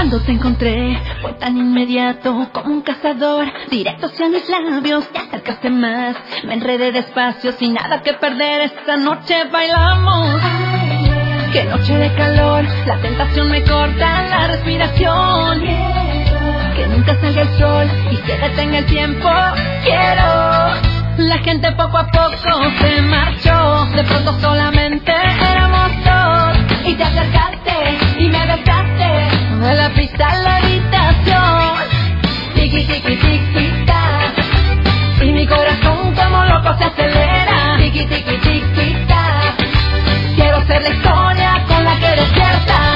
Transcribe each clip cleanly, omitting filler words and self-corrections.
Cuando te encontré fue tan inmediato como un cazador, directo hacia mis labios, te acercaste más. Me enredé despacio sin nada que perder, esta noche bailamos. Qué noche de calor, la tentación me corta la respiración. Que nunca salga el sol y se detenga el tiempo. Quiero. La gente poco a poco se marchó, de pronto solamente éramos dos. Y te acercaste y me besaste, de la pista a la habitación. Tiki tiki tiki ta, y mi corazón como loco se acelera. Tiki tiki tiki ta, quiero ser la historia con la que despierta.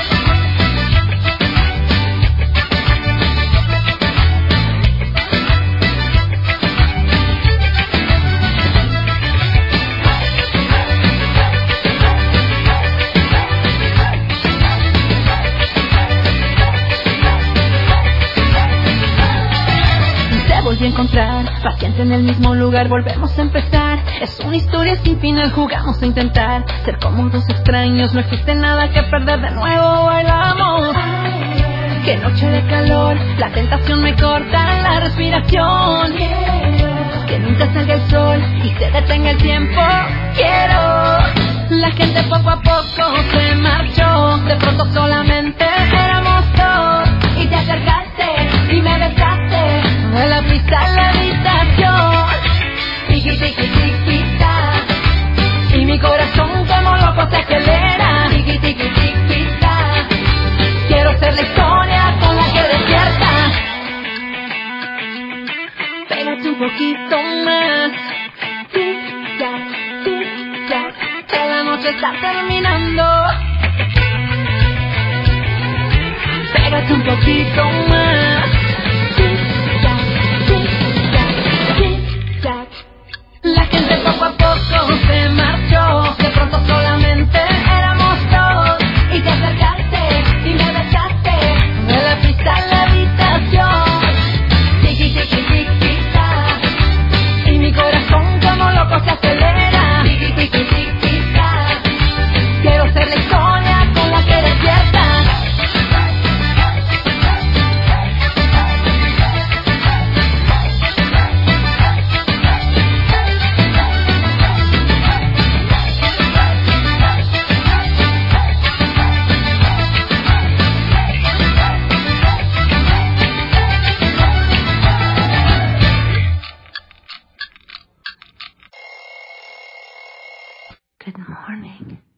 Volví a encontrar, paciente en el mismo lugar, volvemos a empezar. Es una historia sin final, jugamos a intentar ser como dos extraños, no existe nada que perder, de nuevo bailamos. Qué noche de calor, la tentación me corta la respiración. Que nunca salga el sol y se detenga el tiempo. Quiero. La gente poco a poco se marchó, de pronto solamente éramos dos. Y te acercaste y me besaste, de la pista a la habitación. Tiki tiki tiki ta, y mi corazón como loco se acelera. Tiki tiki tiki ta, quiero ser la historia con la que despierta. Pégate un poquito más. Tic tac, tic tac, que la noche está terminando. Pégate un poquito más. La gente poco a poco se marchó, de pronto solamente éramos dos. Y te acercaste y me besaste, de la pista a la habitación. Tiki tiki tiki ta, y mi corazón como loco se acelera. Tiki tiki tiki ta, quiero ser la historia con la que despierta. Good morning.